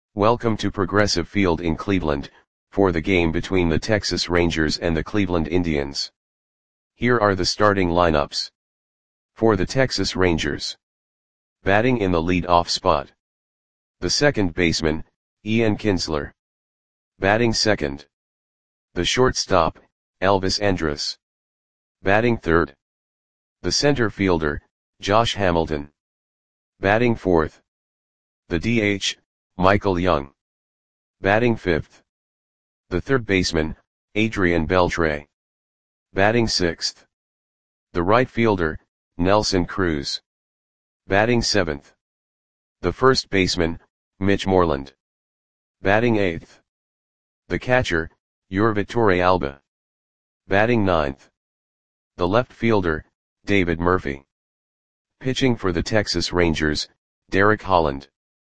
Welcome to Progressive Field in Cleveland, for the game between the Texas Rangers and the Cleveland Indians. Here are the starting lineups. For the Texas Rangers. Batting in the lead-off spot. The second baseman, Ian Kinsler. Batting second. The shortstop, Elvis Andrus. Batting third. The center fielder, Josh Hamilton. Batting fourth. The DH, Michael Young. Batting fifth. The third baseman, Adrian Beltre. Batting sixth. The right fielder, Nelson Cruz. Batting seventh. The first baseman, Mitch Moreland. Batting eighth. The catcher, Yurvit Torrealba. Batting ninth. The left fielder, David Murphy. Pitching for the Texas Rangers, Derek Holland.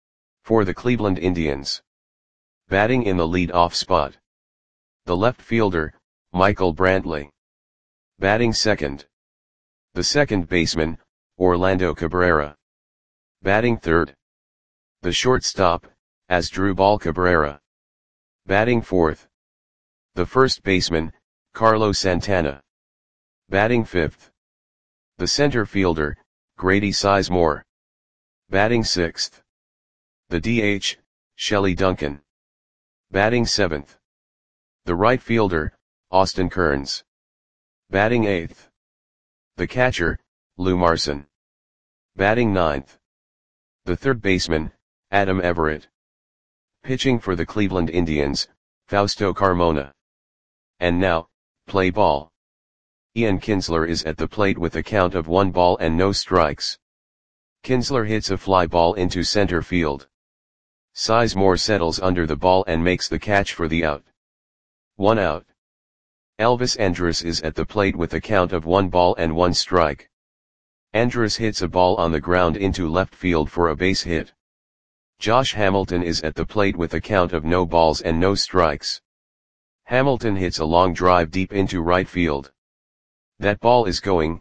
For the Cleveland Indians. Batting in the lead-off spot. The left fielder, Michael Brantley. Batting second. The second baseman, Orlando Cabrera. Batting third. The shortstop, Asdrubal Cabrera. Batting fourth. The first baseman, Carlos Santana. Batting fifth. The center fielder, Grady Sizemore. Batting sixth. The DH, Shelley Duncan. Batting seventh. The right fielder, Austin Kearns. Batting eighth. The catcher, Lou Marson. Batting ninth. The third baseman, Adam Everett. Pitching for the Cleveland Indians, Fausto Carmona. And now, play ball. Ian Kinsler is at the plate with a count of 1 ball and no strikes. Kinsler hits a fly ball into center field. Sizemore settles under the ball and makes the catch for the out. 1 out. Elvis Andrus is at the plate with a count of 1 ball and 1 strike. Andrus hits a ball on the ground into left field for a base hit. Josh Hamilton is at the plate with a count of no balls and no strikes. Hamilton hits a long drive deep into right field. That ball is gone.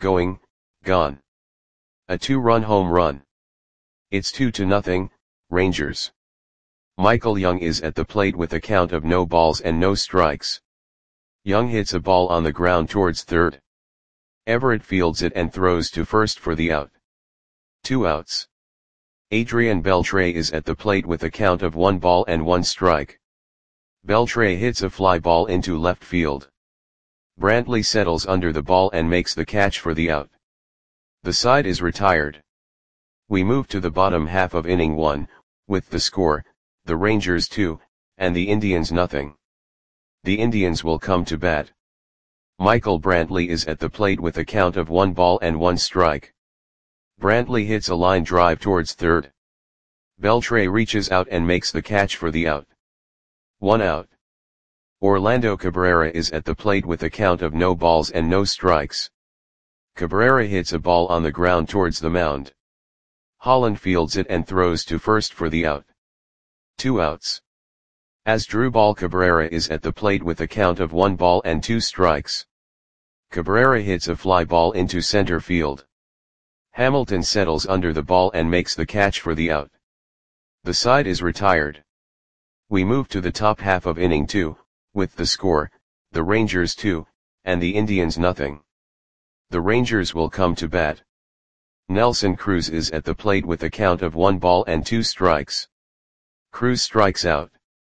A 2-run home run. It's 2-0, Rangers. Michael Young is at the plate with a count of no balls and no strikes. Young hits a ball on the ground towards third. Everett fields it and throws to first for the out. 2 outs. Adrian Beltre is at the plate with a count of 1 ball and 1 strike. Beltre hits a fly ball into left field. Brantley settles under the ball and makes the catch for the out. The side is retired. We move to the bottom half of inning 1, with the score, the Rangers 2, and the Indians nothing. The Indians will come to bat. Michael Brantley is at the plate with a count of 1 ball and 1 strike. Brantley hits a line drive towards third. Beltre reaches out and makes the catch for the out. 1 out. Orlando Cabrera is at the plate with a count of no balls and no strikes. Cabrera hits a ball on the ground towards the mound. Holland fields it and throws to first for the out. 2 outs. Asdrubal Cabrera is at the plate with a count of 1 ball and 2 strikes. Cabrera hits a fly ball into center field. Hamilton settles under the ball and makes the catch for the out. The side is retired. We move to the top half of inning 2, with the score, the Rangers 2, and the Indians nothing. The Rangers will come to bat. Nelson Cruz is at the plate with a count of 1 ball and 2 strikes. Cruz strikes out.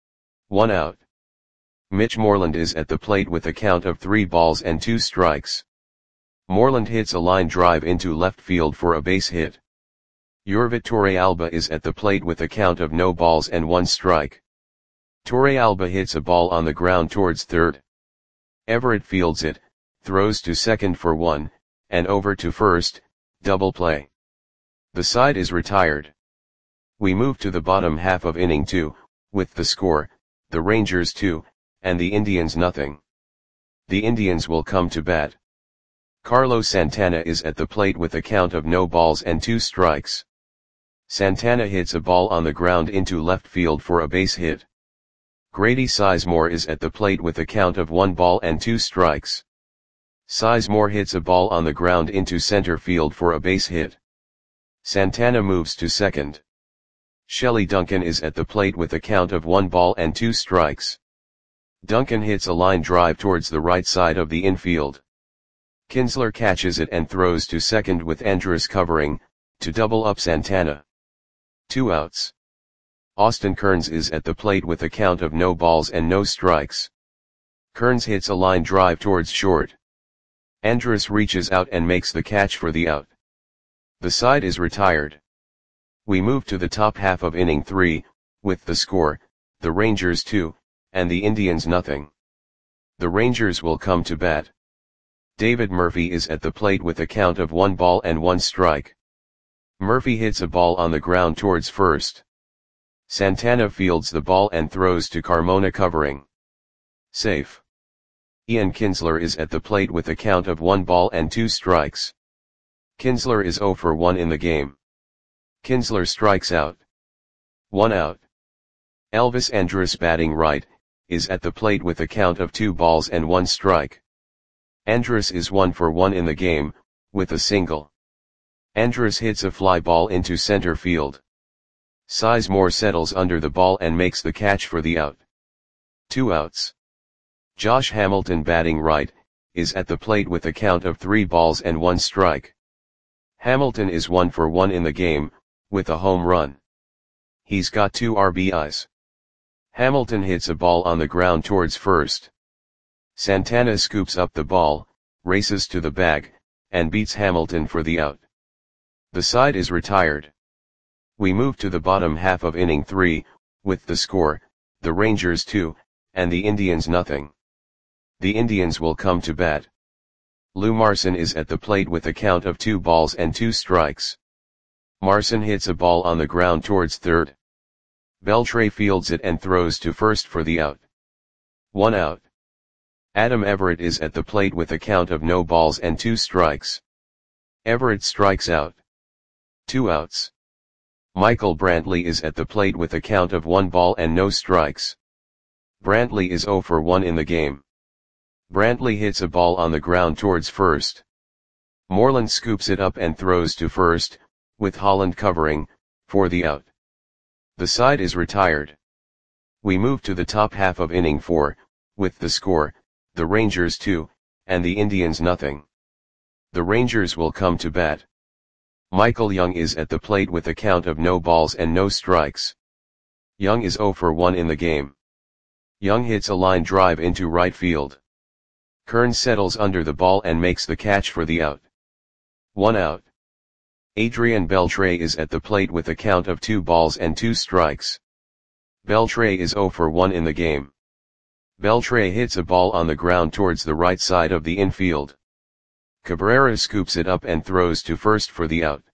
1 out. Mitch Moreland is at the plate with a count of 3 balls and 2 strikes. Moreland hits a line drive into left field for a base hit. Yurvit Torrealba is at the plate with a count of no balls and 1 strike. Torrealba hits a ball on the ground towards third. Everett fields it, throws to second for 1, and over to first, double play. The side is retired. We move to the bottom half of inning 2, with the score, the Rangers 2, and the Indians nothing. The Indians will come to bat. Carlos Santana is at the plate with a count of no balls and 2 strikes. Santana hits a ball on the ground into left field for a base hit. Grady Sizemore is at the plate with a count of 1 ball and 2 strikes. Sizemore hits a ball on the ground into center field for a base hit. Santana moves to second. Shelley Duncan is at the plate with a count of 1 ball and 2 strikes. Duncan hits a line drive towards the right side of the infield. Kinsler catches it and throws to second with Andrus covering, to double up Santana. 2 outs. Austin Kearns is at the plate with a count of no balls and no strikes. Kearns hits a line drive towards short. Andrus reaches out and makes the catch for the out. The side is retired. We move to the top half of inning 3, with the score, the Rangers 2, and the Indians nothing. The Rangers will come to bat. David Murphy is at the plate with a count of 1 ball and 1 strike. Murphy hits a ball on the ground towards first. Santana fields the ball and throws to Carmona covering. Safe. Ian Kinsler is at the plate with a count of 1 ball and 2 strikes. Kinsler is 0 for 1 in the game. Kinsler strikes out. 1 out. Elvis Andrus, batting right, is at the plate with a count of 2 balls and 1 strike. Andrus is 1 for 1 in the game, with a single. Andrus hits a fly ball into center field. Sizemore settles under the ball and makes the catch for the out. 2 outs. Josh Hamilton, batting right, is at the plate with a count of 3 balls and 1 strike. Hamilton is 1 for 1 in the game, with a home run. He's got 2 RBIs. Hamilton hits a ball on the ground towards first. Santana scoops up the ball, races to the bag, and beats Hamilton for the out. The side is retired. We move to the bottom half of inning 3, with the score, the Rangers 2, and the Indians nothing. The Indians will come to bat. Lou Marson is at the plate with a count of 2 balls and 2 strikes. Marson hits a ball on the ground towards third. Beltre fields it and throws to first for the out. 1 out. Adam Everett is at the plate with a count of no balls and 2 strikes. Everett strikes out. 2 outs. Michael Brantley is at the plate with a count of 1 ball and no strikes. Brantley is 0 for 1 in the game. Brantley hits a ball on the ground towards first. Moreland scoops it up and throws to first, with Holland covering, for the out. The side is retired. We move to the top half of inning 4, with the score, the Rangers 2, and the Indians nothing. The Rangers will come to bat. Michael Young is at the plate with a count of no balls and no strikes. Young is 0 for 1 in the game. Young hits a line drive into right field. Kearns settles under the ball and makes the catch for the out. 1 out. Adrian Beltre is at the plate with a count of 2 balls and 2 strikes. Beltre is 0 for 1 in the game. Beltre hits a ball on the ground towards the right side of the infield. Cabrera scoops it up and throws to first for the out.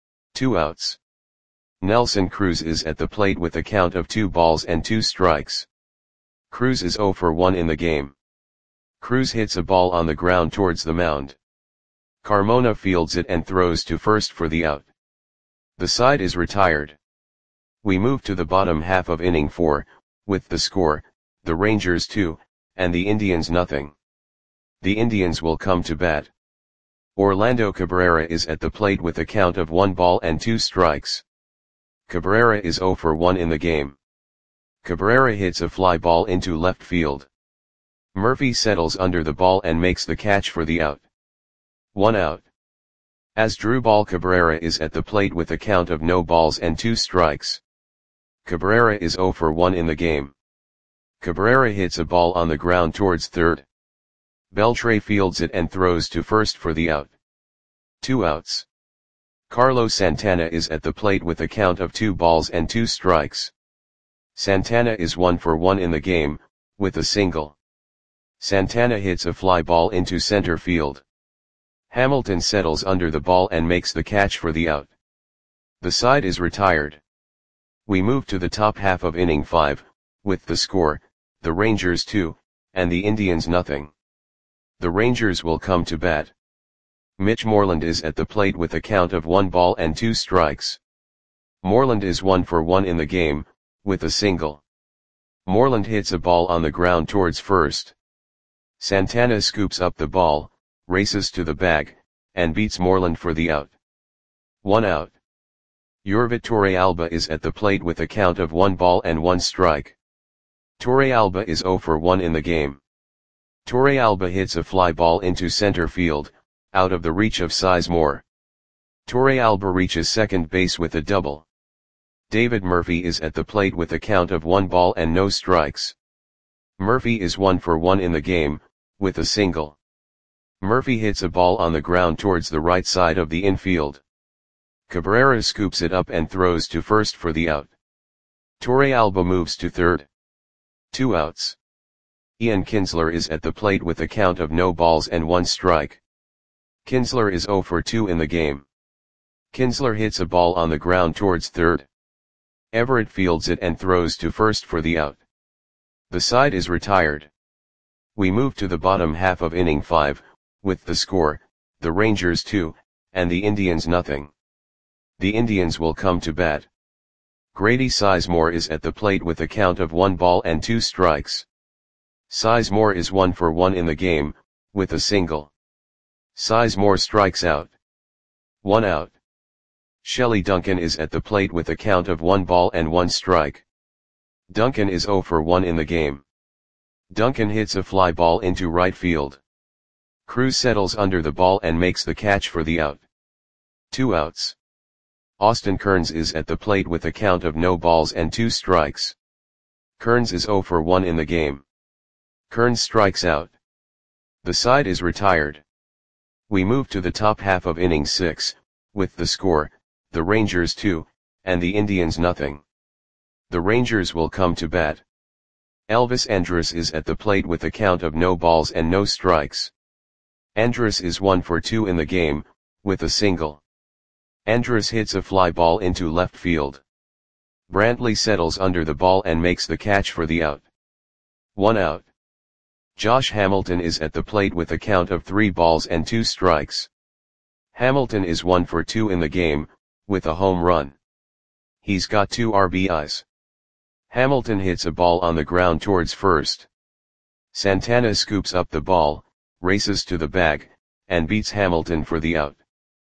2 outs. Nelson Cruz is at the plate with a count of 2 balls and 2 strikes. Cruz is 0 for 1 in the game. Cruz hits a ball on the ground towards the mound. Carmona fields it and throws to first for the out. The side is retired. We move to the bottom half of inning 4, with the score, the Rangers 2, and the Indians nothing. The Indians will come to bat. Orlando Cabrera is at the plate with a count of 1 ball and 2 strikes. Cabrera is 0 for 1 in the game. Cabrera hits a fly ball into left field. Murphy settles under the ball and makes the catch for the out. 1 out. Asdrubal Cabrera is at the plate with a count of no balls and 2 strikes. Cabrera is 0 for 1 in the game. Cabrera hits a ball on the ground towards third. Beltre fields it and throws to first for the out. 2 outs. Carlos Santana is at the plate with a count of 2 balls and 2 strikes. Santana is 1 for 1 in the game, with a single. Santana hits a fly ball into center field. Hamilton settles under the ball and makes the catch for the out. The side is retired. We move to the top half of inning 5, with the score, the Rangers 2, and the Indians nothing. The Rangers will come to bat. Mitch Moreland is at the plate with a count of 1 ball and 2 strikes. Moreland is 1 for 1 in the game, with a single. Moreland hits a ball on the ground towards first. Santana scoops up the ball, races to the bag, and beats Moreland for the out. 1 out. Yorvit Torrealba is at the plate with a count of 1 ball and 1 strike. Torrealba is 0 for 1 in the game. Torrealba hits a fly ball into center field, out of the reach of Sizemore. Torrealba reaches second base with a double. David Murphy is at the plate with a count of 1 ball and no strikes. Murphy is 1 for 1 in the game, with a single. Murphy hits a ball on the ground towards the right side of the infield. Cabrera scoops it up and throws to first for the out. Torrealba moves to third. 2 outs. Ian Kinsler is at the plate with a count of no balls and 1 strike. Kinsler is 0 for 2 in the game. Kinsler hits a ball on the ground towards third. Everett fields it and throws to first for the out. The side is retired. We move to the bottom half of inning 5, with the score, the Rangers 2, and the Indians nothing. The Indians will come to bat. Grady Sizemore is at the plate with a count of 1 ball and 2 strikes. Sizemore is 1 for 1 in the game, with a single. Sizemore strikes out. 1 out. Shelley Duncan is at the plate with a count of 1 ball and 1 strike. Duncan is 0 for 1 in the game. Duncan hits a fly ball into right field. Cruz settles under the ball and makes the catch for the out. 2 outs. Austin Kearns is at the plate with a count of no balls and 2 strikes. Kearns is 0 for 1 in the game. Kearns strikes out. The side is retired. We move to the top half of inning 6, with the score, the Rangers 2, and the Indians nothing. The Rangers will come to bat. Elvis Andrus is at the plate with a count of no balls and no strikes. Andrus is 1 for 2 in the game, with a single. Andrus hits a fly ball into left field. Brantley settles under the ball and makes the catch for the out. 1 out. Josh Hamilton is at the plate with a count of 3 balls and 2 strikes. Hamilton is 1 for 2 in the game, with a home run. He's got 2 RBIs. Hamilton hits a ball on the ground towards first. Santana scoops up the ball, races to the bag, and beats Hamilton for the out.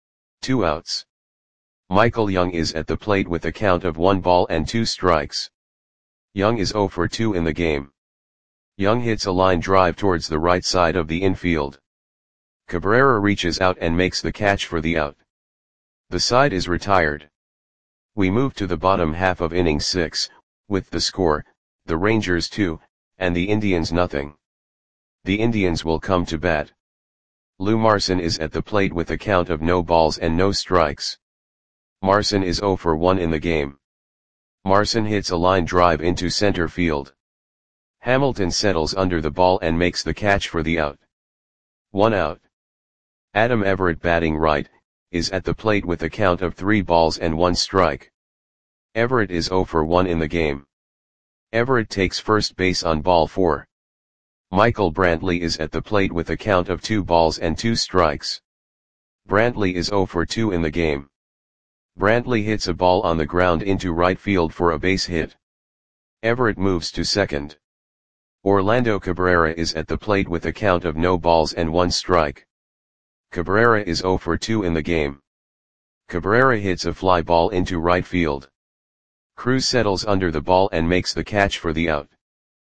2 outs. Michael Young is at the plate with a count of 1 ball and 2 strikes. Young is 0 for 2 in the game. Young hits a line drive towards the right side of the infield. Cabrera reaches out and makes the catch for the out. The side is retired. We move to the bottom half of inning 6, with the score, the Rangers 2, and the Indians nothing. The Indians will come to bat. Lou Marson is at the plate with a count of no balls and no strikes. Marson is 0 for 1 in the game. Marson hits a line drive into center field. Hamilton settles under the ball and makes the catch for the out. 1 out. Adam Everett, batting right, is at the plate with a count of 3 balls and 1 strike. Everett is 0 for 1 in the game. Everett takes first base on ball 4. Michael Brantley is at the plate with a count of 2 balls and 2 strikes. Brantley is 0 for 2 in the game. Brantley hits a ball on the ground into right field for a base hit. Everett moves to second. Orlando Cabrera is at the plate with a count of no balls and 1 strike. Cabrera is 0 for 2 in the game. Cabrera hits a fly ball into right field. Cruz settles under the ball and makes the catch for the out.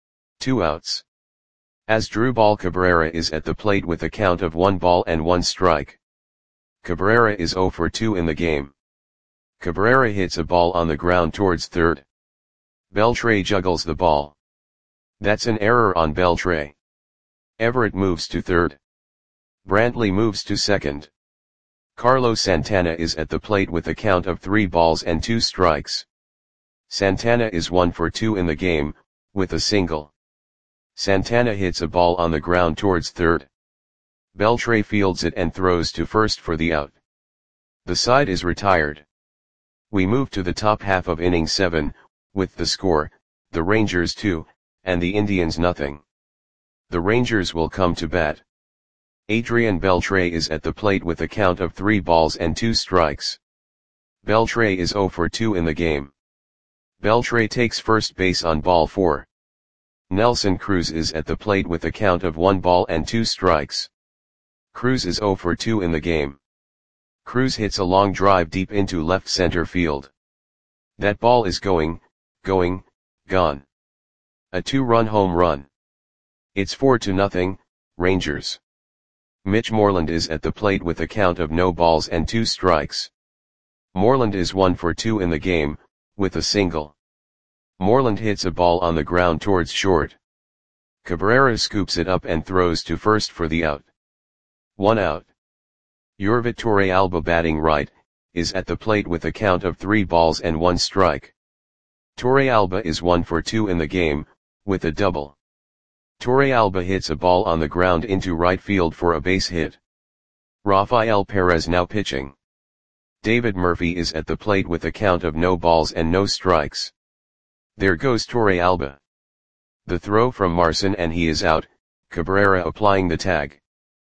2 outs. Asdrubal Cabrera is at the plate with a count of 1 ball and 1 strike. Cabrera is 0 for 2 in the game. Cabrera hits a ball on the ground towards third. Beltre juggles the ball. That's an error on Beltre. Everett moves to third. Brantley moves to second. Carlos Santana is at the plate with a count of 3 balls and 2 strikes. Santana is 1 for 2 in the game, with a single. Santana hits a ball on the ground towards third. Beltre fields it and throws to first for the out. The side is retired. We move to the top half of inning 7, with the score, the Rangers 2, and the Indians nothing. The Rangers will come to bat. Adrian Beltre is at the plate with a count of 3 balls and 2 strikes. Beltre is 0 for 2 in the game. Beltre takes first base on ball 4. Nelson Cruz is at the plate with a count of 1 ball and 2 strikes. Cruz is 0 for 2 in the game. Cruz hits a long drive deep into left center field. That ball is going, gone. A 2-run home run. It's 4-0, Rangers. Mitch Moreland is at the plate with a count of no balls and 2 strikes. Moreland is 1 for 2 in the game, with a single. Moreland hits a ball on the ground towards short. Cabrera scoops it up and throws to first for the out. 1 out. Yorvit Torrealba, batting right, is at the plate with a count of 3 balls and 1 strike. Torrealba is 1 for 2 in the game, with a double. Torrealba hits a ball on the ground into right field for a base hit. Rafael Perez now pitching. David Murphy is at the plate with a count of no balls and no strikes. There goes Torrealba. The throw from Marson and he is out, Cabrera applying the tag.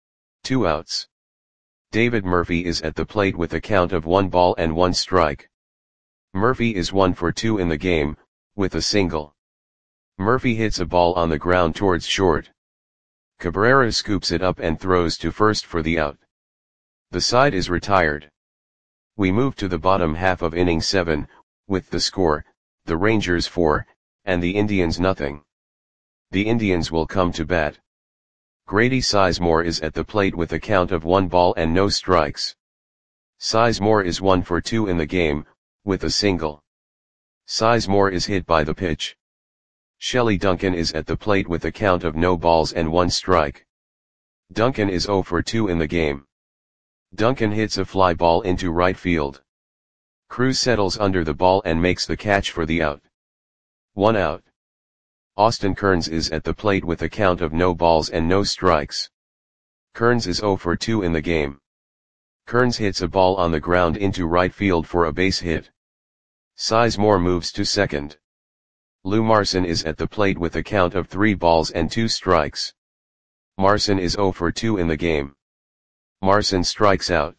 2 outs. David Murphy is at the plate with a count of 1 ball and 1 strike. Murphy is 1 for 2 in the game, with a single. Murphy hits a ball on the ground towards short. Cabrera scoops it up and throws to first for the out. The side is retired. We move to the bottom half of inning 7, with the score, the Rangers 4, and the Indians nothing. The Indians will come to bat. Grady Sizemore is at the plate with a count of 1 ball and no strikes. Sizemore is 1 for 2 in the game, with a single. Sizemore is hit by the pitch. Shelley Duncan is at the plate with a count of no balls and 1 strike. Duncan is 0 for 2 in the game. Duncan hits a fly ball into right field. Cruz settles under the ball and makes the catch for the out. 1 out. Austin Kearns is at the plate with a count of no balls and no strikes. Kearns is 0 for 2 in the game. Kearns hits a ball on the ground into right field for a base hit. Sizemore moves to second. Lou Marson is at the plate with a count of 3 balls and 2 strikes. Marson is 0 for 2 in the game. Marson strikes out.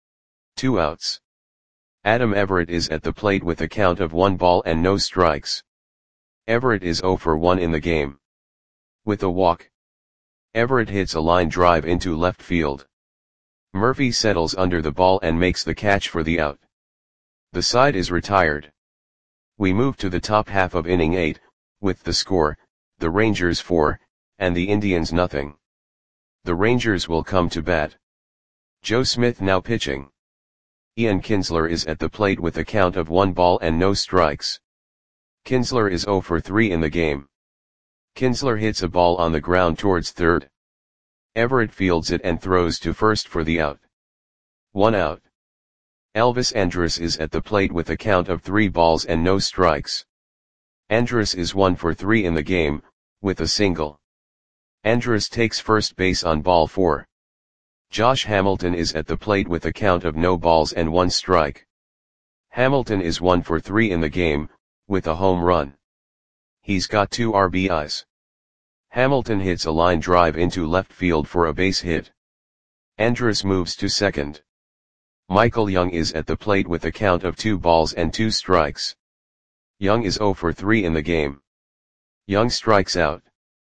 2 outs. Adam Everett is at the plate with a count of 1 ball and no strikes. Everett is 0 for 1 in the game. With a walk. Everett hits a line drive into left field. Murphy settles under the ball and makes the catch for the out. The side is retired. We move to the top half of inning 8, with the score, the Rangers 4, and the Indians nothing. The Rangers will come to bat. Joe Smith now pitching. Ian Kinsler is at the plate with a count of 1 ball and no strikes. Kinsler is 0 for 3 in the game. Kinsler hits a ball on the ground towards third. Everett fields it and throws to first for the out. 1 out. Elvis Andrus is at the plate with a count of 3 balls and no strikes. Andrus is 1 for 3 in the game, with a single. Andrus takes first base on ball 4. Josh Hamilton is at the plate with a count of no balls and 1 strike. Hamilton is 1 for 3 in the game, with a home run. He's got 2 RBIs. Hamilton hits a line drive into left field for a base hit. Andrus moves to second. Michael Young is at the plate with a count of 2 balls and 2 strikes. Young is 0 for 3 in the game. Young strikes out.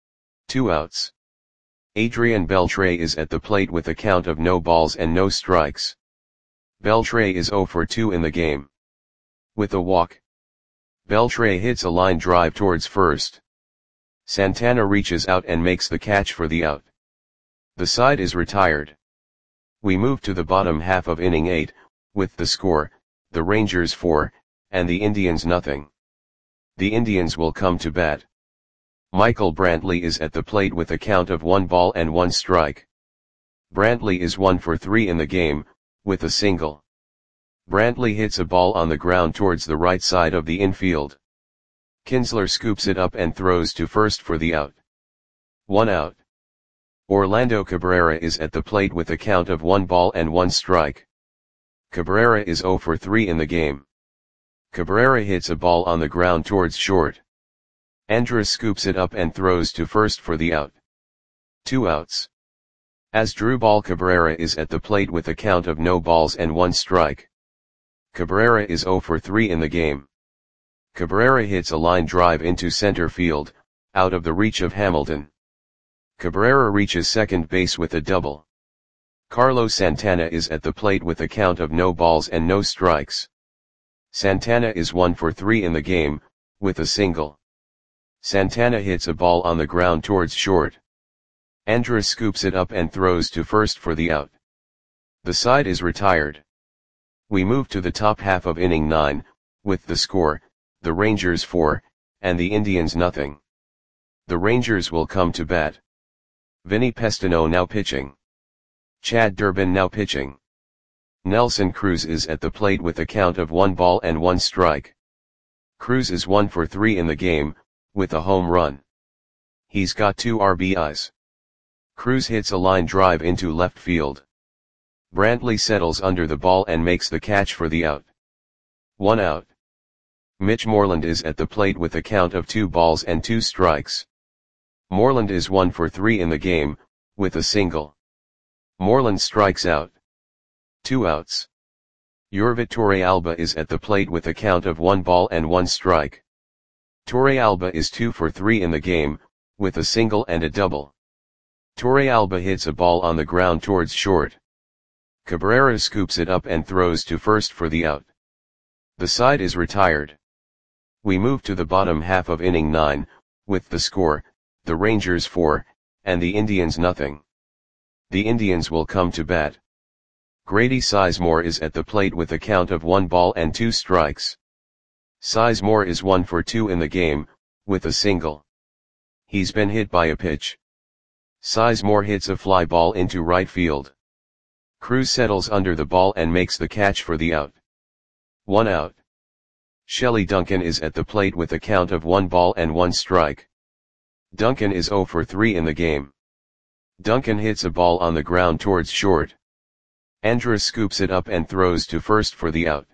2 outs. Adrian Beltre is at the plate with a count of no balls and no strikes. Beltre is 0 for 2 in the game. With a walk. Beltre hits a line drive towards first. Santana reaches out and makes the catch for the out. The side is retired. We move to the bottom half of inning 8, with the score, the Rangers 4, and the Indians nothing. The Indians will come to bat. Michael Brantley is at the plate with a count of 1 ball and 1 strike. Brantley is 1 for 3 in the game, with a single. Brantley hits a ball on the ground towards the right side of the infield. Kinsler scoops it up and throws to first for the out. 1 out. Orlando Cabrera is at the plate with a count of 1 ball and 1 strike. Cabrera is 0 for 3 in the game. Cabrera hits a ball on the ground towards short. Andrus scoops it up and throws to first for the out. 2 outs. Asdrubal Cabrera is at the plate with a count of no balls and 1 strike. Cabrera is 0 for 3 in the game. Cabrera hits a line drive into center field, out of the reach of Hamilton. Cabrera reaches second base with a double. Carlos Santana is at the plate with a count of no balls and no strikes. Santana is 1 for 3 in the game, with a single. Santana hits a ball on the ground towards short. Andrus scoops it up and throws to first for the out. The side is retired. We move to the top half of inning 9, with the score, the Rangers 4, and the Indians nothing. The Rangers will come to bat. Vinny Pestano now pitching. Chad Durbin now pitching. Nelson Cruz is at the plate with a count of 1 ball and 1 strike. Cruz is 1 for 3 in the game, with a home run. He's got 2 RBIs. Cruz hits a line drive into left field. Brantley settles under the ball and makes the catch for the out. 1 out. Mitch Moreland is at the plate with a count of 2 balls and 2 strikes. Moreland is 1 for 3 in the game, with a single. Moreland strikes out. 2 outs. Yorvit Torrealba is at the plate with a count of 1 ball and 1 strike. Torrealba is 2 for 3 in the game, with a single and a double. Torrealba hits a ball on the ground towards short. Cabrera scoops it up and throws to first for the out. The side is retired. We move to the bottom half of inning 9, with the score, the Rangers 4, and the Indians nothing. The Indians will come to bat. Grady Sizemore is at the plate with a count of 1 ball and 2 strikes. Sizemore is 1 for 2 in the game, with a single. He's been hit by a pitch. Sizemore hits a fly ball into right field. Cruz settles under the ball and makes the catch for the out. 1 out. Shelley Duncan is at the plate with a count of 1 ball and 1 strike. Duncan is 0 for 3 in the game. Duncan hits a ball on the ground towards short. Andrus scoops it up and throws to first for the out.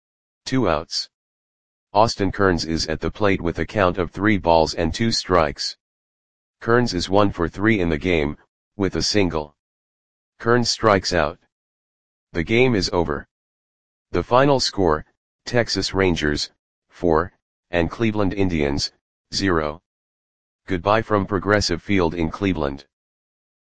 2 outs. Austin Kearns is at the plate with a count of 3 balls and 2 strikes. Kearns is 1 for 3 in the game, with a single. Kearns strikes out. The game is over. The final score, Texas Rangers, 4, and Cleveland Indians, 0. Goodbye from Progressive Field in Cleveland.